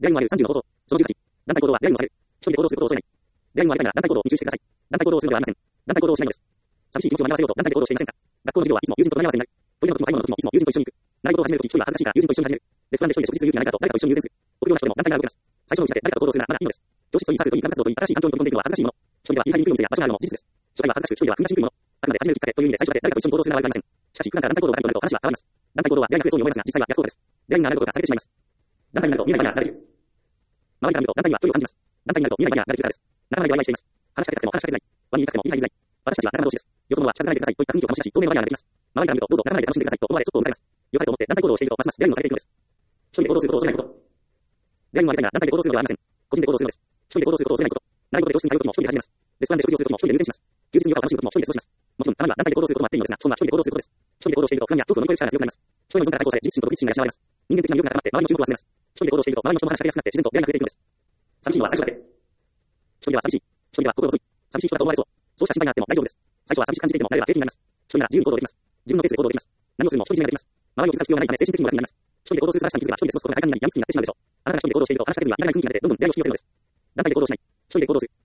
出会いのある30の行動。その18。団体行動は出会いのされる。一人で行動することを恐れない。出会いのありたいが団体行動を二重してください。団体行動をするのではありません。団体行動をしないのです。寂しい気持ちを紛らわせようと団体で行動していませんか。学校の授業はいつも友人と隣り合わせになる。トイレの時も買い物の時もいつも友人と一緒に行く。習い事を始める時一人は恥ずかしいから友人と一緒に始める。レストランで一人で食事する勇気がないかと誰かと一緒に優先する。臆病な人でも団体が動けます。最初のうちだけ誰かと行動するならまだいいのです。教室といいサークルといい部活動といい新しい環境に飛び込んでいくのは恥ずかしいもの。一人では入りにくいお店や場所があるのも事実です。初回は恥ずかしく一人では踏み出しにくいもの。あくまで始めるきっかけという意味で最初だけ誰かと一緒に行動するならわかりません。しかし普段から団体行動があるとなると話は変わります。団体行動は出会いが増えそうに思いますが実際は逆効果です。出会いがあることがされてしまいます。団体になると見えない場にはなれる。周りから見ると団体には距離を感じます。団体になると見えない場にはなれるからです。仲間でワイワイしています。話しかけたくても話しかけづらい。輪にいたくても言い入りづらい。私たちは仲間同士です。よそ者は近づかないでくださいといった雰囲気を醸し出し、透明の場にはなれています。周りから見るとどうぞ仲間で楽しんでくださいと思われちょっと迎えます。良かれと思って団体行動をしているとますます出会いもされていくのです。一人で行動することを恐れないこと。出会いもありたいが団体で行動するのではありません。個人で行動するのです。一人で行動することを恐れないこと。習い事で教室に通う時も一人で始めます。レストランで食事をする時も一人で入店します。休日にヨガを楽しむ時も一人で過ごします。もちろんたまには団体で行動することもあっていいのですが、基本は一人で行動することです。一人で行動していると不安や恐怖を乗り越える力が強くなります。人への依存から解放され自立心と独立心が養われます。人間的な魅力が高まって周りの注目を集めます。一人で行動していると周りの人も話しかけやすくなって自然と出会いが増えていくのです。寂しいのは最初だけ。一人では寂しい。一人では心細い。寂しい人だと思われそう。そうした心配があっても大丈夫です。最初は寂しく感じていても慣れれば平気になります。一人なら自由に行動できます。自分のペースで行動できます。何をするにも独り占めができます。周りを気遣う必要がないため精神的にも楽になります。一人で行動するらしさに気づけば一人で過ごすことが快感になり病みつきになってしまうでしょう。あなたが一人で行動していると話しかけずには見られない空気になってどんどん出会いを引き寄せるのです。団体で行動しない。一人で行動する。